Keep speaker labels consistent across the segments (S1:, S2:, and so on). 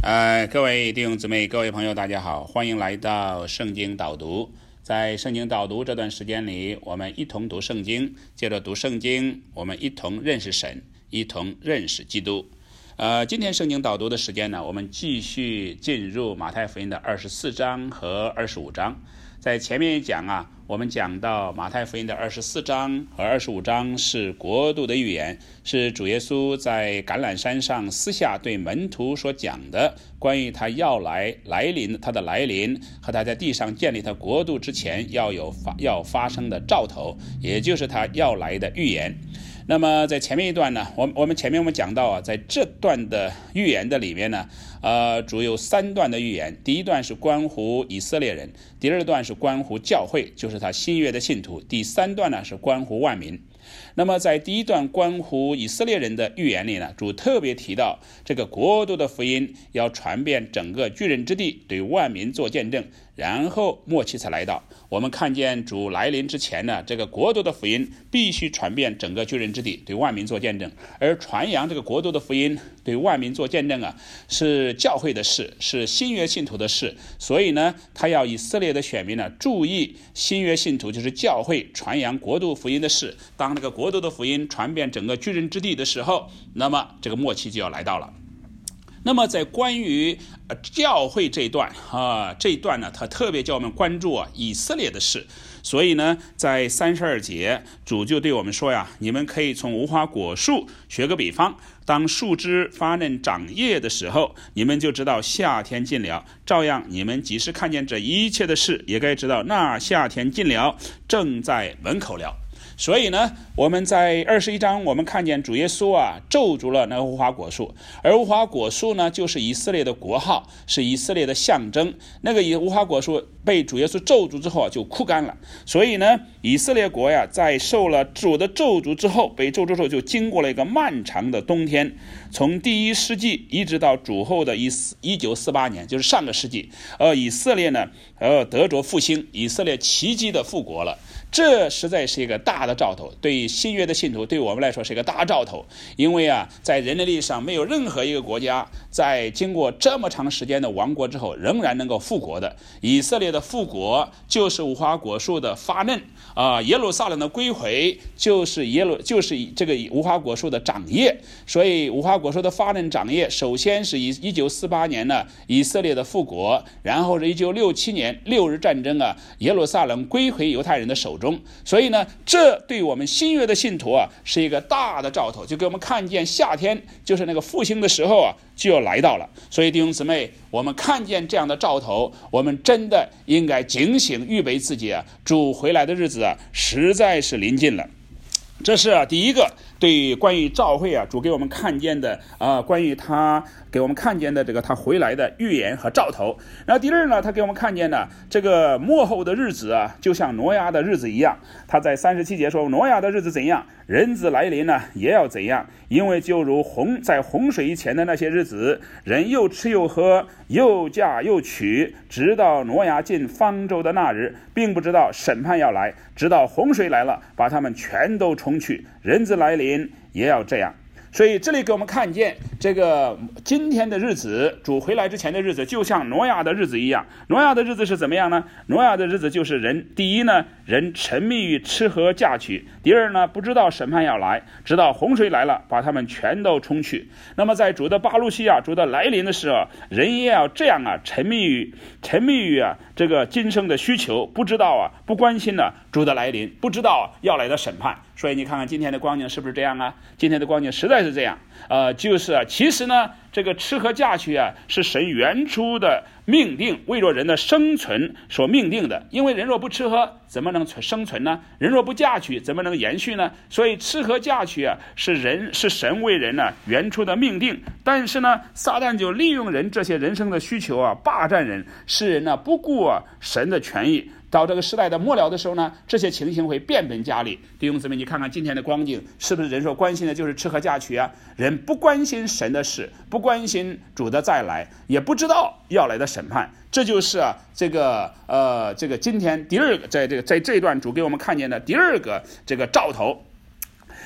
S1: 各位弟兄姊妹，各位朋友，大家好，欢迎来到圣经导读。在圣经导读这段时间里，我们一同读圣经，借着读圣经，我们一同认识神，一同认识基督。今天圣经导读的时间呢，我们继续进入马太福音的24章和25章。在前面一讲我们讲到马太福音的24章和25章是国度的预言，是主耶稣在橄榄山上私下对门徒所讲的，关于他要来临，他的来临和他在地上建立他国度之前要发生的兆头，也就是他要来的预言。那么在前面一段呢，我们前面讲到在这段的预言的里面呢，主有3段的预言。第一段是关乎以色列人，第二段是关乎教会，就是他新约的信徒，第3段呢是关乎万民。那么在第一段关乎以色列人的预言里呢，主特别提到这个国度的福音要传遍整个巨人之地，对万民做见证，然后末期才来到。我们看见主来临之前呢，这个国度的福音必须传遍整个巨人之地，对万民做见证。而传扬这个国度的福音对万民做见证是教会的事，是新约信徒的事。所以呢，他要以色列的选民注意新约信徒，就是教会传扬国度福音的事。当这个国度的福音传遍整个巨人之地的时候，那么这个末期就要来到了。那么在关于教会这一段呢，他特别叫我们关注以色列的事。所以呢，在32节，主就对我们说你们可以从无花果树学个比方，当树枝发嫩长叶的时候，你们就知道夏天近了。照样，你们即使看见这一切的事，也该知道那夏天近了，正在门口了。所以呢，我们在21章我们看见主耶稣咒诅了那个无花果树，而无花果树呢，就是以色列的国号，是以色列的象征。那个无花果树被主耶稣咒诅之后就枯干了。所以呢，以色列国在受了主的咒诅之后，被咒诅之后就经过了一个漫长的冬天，从第1世纪一直到主后的1948年，就是上个世纪，以色列呢得着复兴，以色列奇迹的复国了。这实在是一个大的兆头，对新约的信徒，对我们来说是一个大兆头。因为在人类历史上没有任何一个国家在经过这么长时间的亡国之后仍然能够复国的。以色列的复国就是无花果树的发嫩耶路撒冷的归回就是这个无花果树的长叶。所以无花果树的发嫩长叶，首先是1948年呢以色列的复国，然后是1967年六日战争耶路撒冷归回犹太人的手中。所以呢，这对我们新约的信徒是一个大的兆头，就给我们看见夏天就是那个复兴的时候就要来到了。所以弟兄姊妹，我们看见这样的兆头，我们真的应该警醒预备自己主回来的日子实在是临近了。这是第一个对关于教会主给我们看见的关于他给我们看见的这个他回来的预言和兆头。然后第二呢，他给我们看见的这个末后的日子就像挪亚的日子一样。他在37节说，挪亚的日子怎样，人子来临也要怎样。因为就如在洪水以前的那些日子，人又吃又喝，又嫁又娶，直到挪亚进方舟的那日，并不知道审判要来，直到洪水来了，把他们全都冲去。人子来临也要这样。所以这里给我们看见这个今天的日子，主回来之前的日子就像挪亚的日子一样。挪亚的日子是怎么样呢？挪亚的日子就是第一呢，人沉迷于吃喝嫁娶；第二呢，不知道审判要来，直到洪水来了，把他们全都冲去。那么在主的巴路西亚，主的来临的时候，人也要这样沉迷于这个今生的需求，不知道不关心主的来临，不知道要来的审判。所以你看看今天的光景是不是这样今天的光景实在是这样就是其实呢，这个吃喝嫁娶是神原初的命定，为着人的生存所命定的。因为人若不吃喝，怎么能生存呢？人若不嫁娶，怎么能延续呢？所以吃喝嫁娶是神为人原初的命定。但是呢，撒旦就利用人这些人生的需求霸占人，使人不顾神的权益。到这个时代的末了的时候呢，这些情形会变本加厉。弟兄姊妹，你看看今天的光景，是不是人所关心的就是吃喝嫁娶人不关心神的事，不关心主的再来，也不知道要来的审判。这就是这个今天第二个在这一段主给我们看见的第二个这个兆头。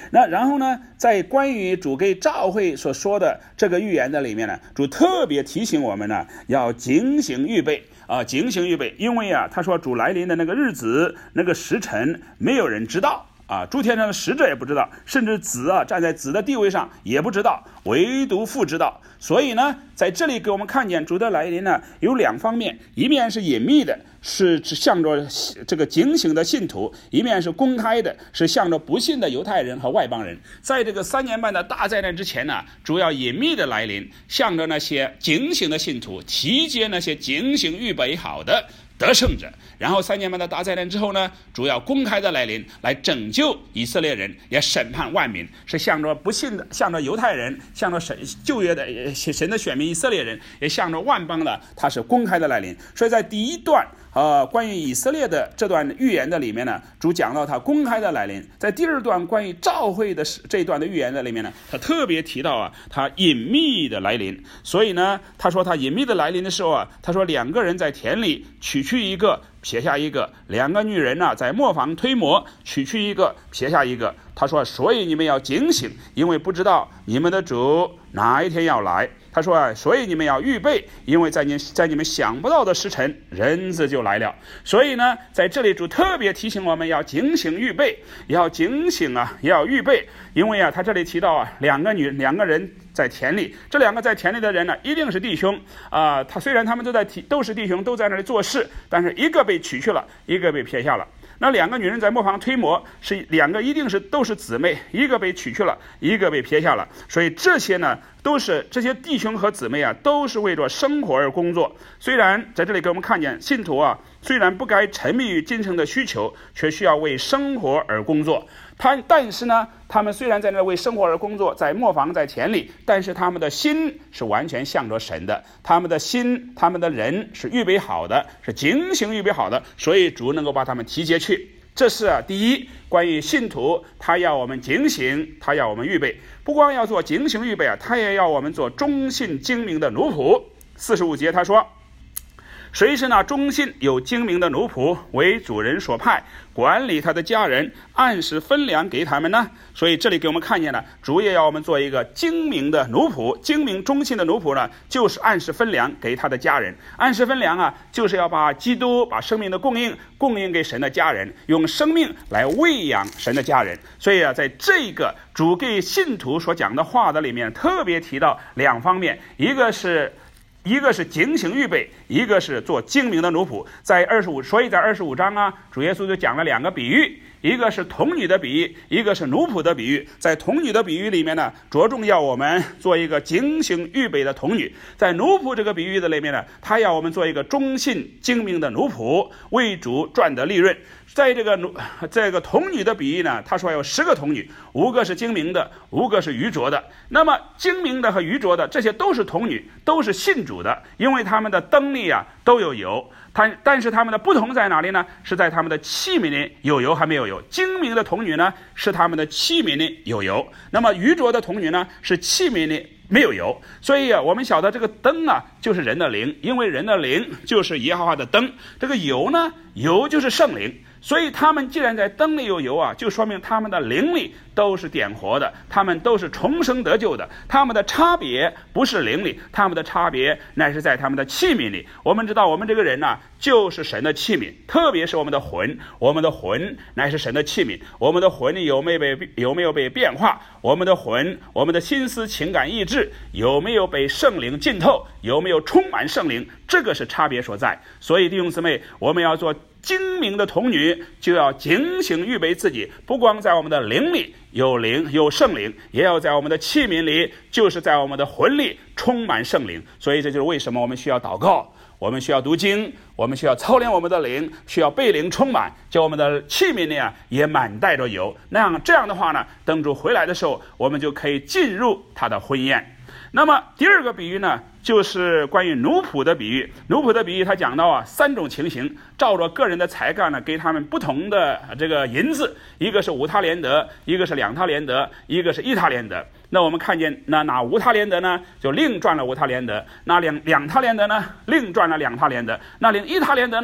S1: 那然后呢，在关于主给教会所说的这个预言的里面呢，主特别提醒我们呢，要警醒预备啊，警醒预备，因为啊，他说主来临的那个日子、那个时辰，没有人知道。诸天上的使者也不知道，甚至子啊站在子的地位上也不知道，唯独父知道。所以呢，在这里给我们看见主的来临呢，有两方面，一面是隐秘的，是向着这个警醒的信徒；一面是公开的，是向着不信的犹太人和外邦人。在这个3年半的大灾难之前呢，主要隐秘的来临，向着那些警醒的信徒，提接那些警醒预备好的得胜者。然后3年半的大灾难之后呢，主要公开的来临，来拯救以色列人，也审判万民，是向着不信的，向着犹太人，向着旧约的神的选民以色列人，也向着万邦的，他是公开的来临。所以在第一段关于以色列的这段预言的里面呢，主讲到他公开的来临。在第二段关于召会的这一段的预言的里面呢，他特别提到他隐秘的来临。所以呢，他说他隐秘的来临的时候他说2个人在田里取去一个，撇下一个；2个女人在磨坊推磨，取去一个，撇下一个。他说，所以你们要警醒，因为不知道你们的主哪一天要来。他说所以你们要预备，因为在你们想不到的时辰，人子就来了。所以呢，在这里主特别提醒我们要警醒预备，要警醒要预备。因为他这里提到2个人在田里，这2个在田里的人呢，一定是弟兄他虽然他们都是弟兄，都在那里做事，但是一个被取去了，一个被撇下了。那2个女人在磨坊推磨，是2个一定都是姊妹，一个被取去了，一个被撇下了。所以这些呢，都是这些弟兄和姊妹都是为着生活而工作。虽然在这里给我们看见信徒虽然不该沉迷于今生的需求，却需要为生活而工作。但是呢，他们虽然在那为生活而工作，在磨坊在田里，但是他们的心是完全向着神的，他们的心他们的人是预备好的，是警醒预备好的，所以主能够把他们提接去。这是第一，关于信徒，他要我们警醒，他要我们预备，不光要做警醒预备他也要我们做忠信精明的奴仆。45节他说，谁是那忠信有精明的奴仆，为主人所派，管理他的家人，按时分粮给他们呢？所以这里给我们看见了，主也要我们做一个精明的奴仆，精明忠信的奴仆呢，就是按时分粮给他的家人。按时分粮就是要把基督把生命的供应给神的家人，用生命来喂养神的家人。所以在这个主给信徒所讲的话的里面，特别提到2方面，一个是警醒预备，一个是做精明的奴仆。所以在25章主耶稣就讲了2个比喻，一个是童女的比喻，一个是奴仆的比喻。在童女的比喻里面呢，着重要我们做一个警醒预备的童女；在奴仆这个比喻的里面呢，他要我们做一个忠信精明的奴仆，为主赚得利润。在这个童女的比喻呢，他说有10个童女，5个是精明的，5个是愚拙的。那么精明的和愚拙的，这些都是童女，都是信主的，因为他们的灯里都有油。但是他们的不同在哪里呢？是在他们的器皿里有油还没有油。精明的童女呢，是他们的器皿里有油；那么愚拙的童女呢，是器皿里没有油。所以我们晓得这个灯就是人的灵，因为人的灵就是耶和华的灯。这个油呢，油就是圣灵。所以他们既然在灯里有油就说明他们的灵里都是点活的，他们都是重生得救的。他们的差别不是灵里，他们的差别乃是在他们的器皿里。我们知道我们这个人就是神的器皿，特别是我们的魂，我们的魂乃是神的器皿。我们的魂里有没有被变化？我们的魂，我们的心思情感意志有没有被圣灵浸透？有没有充满圣灵？这个是差别所在。所以弟兄姊妹，我们要做精明的童女，就要警醒预备自己，不光在我们的灵里有圣灵，也要在我们的器皿里，就是在我们的魂里充满圣灵。所以这就是为什么我们需要祷告，我们需要读经，我们需要操练我们的灵，需要被灵充满，叫我们的器皿里也满带着油。这样的话呢，等主回来的时候，我们就可以进入他的婚宴。那么第2个比喻呢，就是关于奴仆的比喻。奴仆的比喻他讲到3种情形，照着个人的才干呢，给他们不同的这个银子，一个是5他连得，一个是2他连得，一个是1他连得。那我们看见那5他连得呢，就另赚了5他连得；那2他连得呢，另赚了2他连得；那1他连得呢，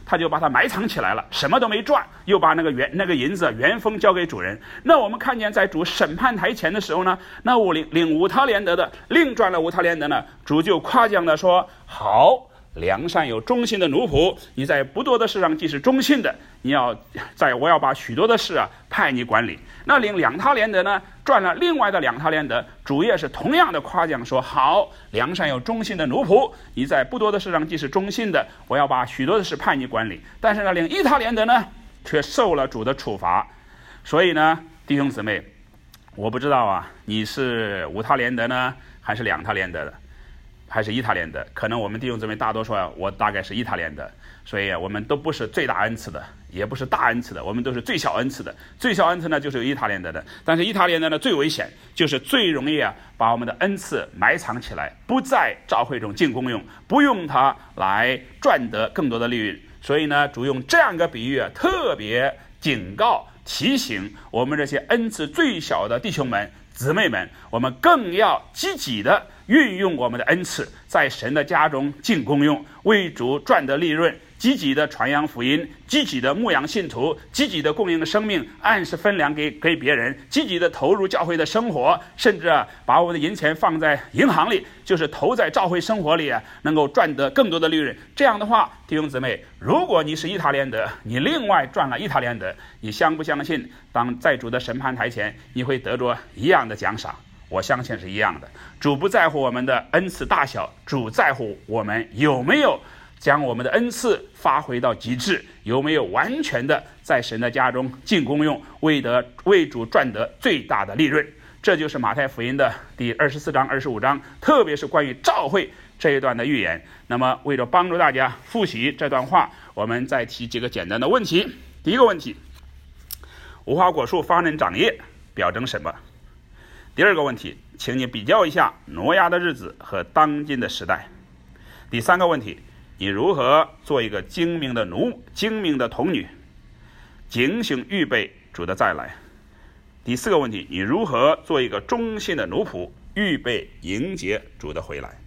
S2: 他就把它埋藏起来了，什么都没赚，又把那个银子原封交给主人。那我们看见在主审判台前的时候呢，那领5他连得的另赚了5他连得呢，主就夸奖的说：好，良善有忠心的奴仆，你在不多的事上既是忠心的，我要把许多的事派你管理。那领2他连得呢，赚了另外的2他连得，主也是同样的夸奖说：好，良善有忠心的奴仆，你在不多的事上既是忠心的，我要把许多的事派你管理。但是呢，领1他连得呢，却受了主的处罚。所以呢，弟兄姊妹，我不知道你是5他连得呢，还是2他连得的，还是1他连得？可能我们弟兄姊妹大多数我大概是1他连得，所以我们都不是最大恩赐的，也不是大恩赐的，我们都是最小恩赐的。最小恩赐呢，就是有1他连得的，但是1他连得呢最危险，就是最容易把我们的恩赐埋藏起来，不在教会中尽功用，不用它来赚得更多的利润。所以呢，主用这样一个比喻特别警告提醒我们这些恩赐最小的弟兄们姊妹们，我们更要积极的运用我们的恩赐，在神的家中尽功用，为主赚得利润，积极的传扬福音，积极的牧养信徒，积极的供应生命，按时分粮给别人，积极的投入教会的生活，甚至把我们的银钱放在银行里，就是投在教会生活里能够赚得更多的利润。这样的话，弟兄姊妹，如果你是1他连得，你另外赚了1他连得，你相不相信当在主的审判台前，你会得着一样的奖赏？我相信是一样的。主不在乎我们的恩赐大小，主在乎我们有没有将我们的恩赐发挥到极致，有没有完全的在神的家中尽功用，为主赚得最大的利润。这就是马太福音的第24章、25章，特别是关于召会这一段的预言。那么为了帮助大家复习这段话，我们再提几个简单的问题。第一个问题，无花果树发嫩长叶表征什么？第二个问题，请你比较一下挪亚的日子和当今的时代。第三个问题，你如何做一个精明的童女，警醒预备主的再来。第四个问题，你如何做一个忠心的奴仆，预备迎接主的回来。